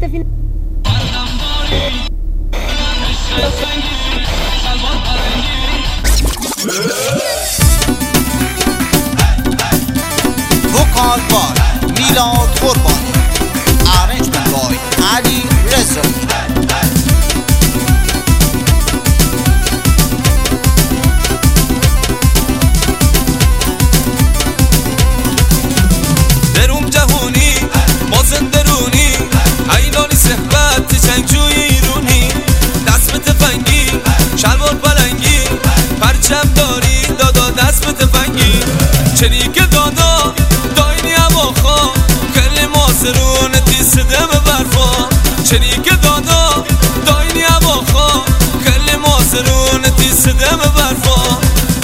فیلم وکال بای میلاد قربانی، ارنجمنت بای علی رضایی. دروم جهونی مازن درونی عینانی صحبت چنگجوی ایرونی، دست به تفنگی شلوار پلنگی، پرچم داری دادا دست به تفنگی، چریک دادا داینی هواخوا کل مازرون تیسده به برفا، چریک دادا داینی هواخوا کل مازرون تیسده به برفا.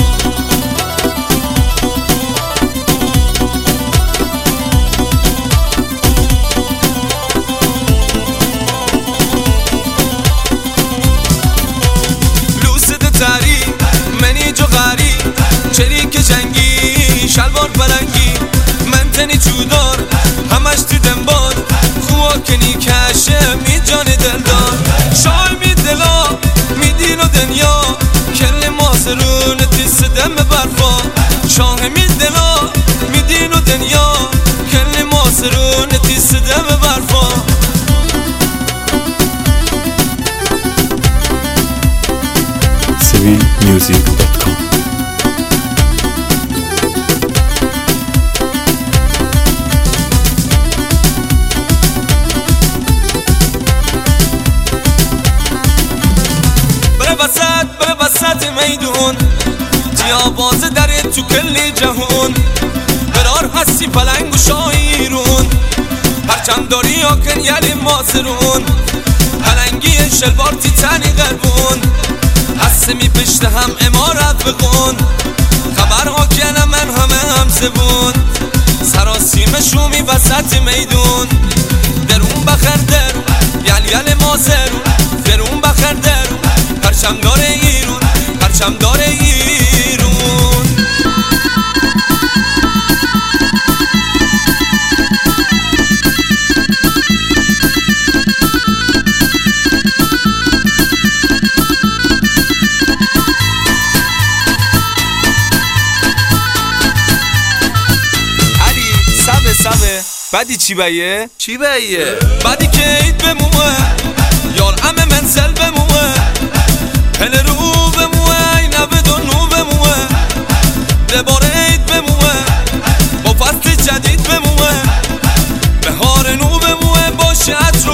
منی جو غری چریک جنگی شلوار پلنگی، من تنی چودار همش تو دنبال خوا کنی کشه می جان دلدار، شای می دلا می دین و دنیا کل مازرون تیس دم برفا، شاه می دلا می دین و دنیا کل مازرون تیس دم برفا. civilmusic.com بره وسط میدون جیا باز داره تو کل جهون، برار هستی پلنگ و شایرون، پرچم داری یا کن یعنی مازرون، پلنگی شلوار تیتانی غربون، هستمی پشت هم امارت بخون، خبرها کنه من همه هم زبون، سراسیم شومی وسط میدون، درون بخر درون یل مازرون، درون بخر درون پرچم داره ایرون، پرچم داره ایرون. سبه بعدی چی بیه؟ چی بیه؟ بعدی که اید بموه یار امه منزل بموه، هل رو بموه اینه بدون نو بموه، دبار اید بموه با فصل جدید بموه، بهار نو بموه باشه عطر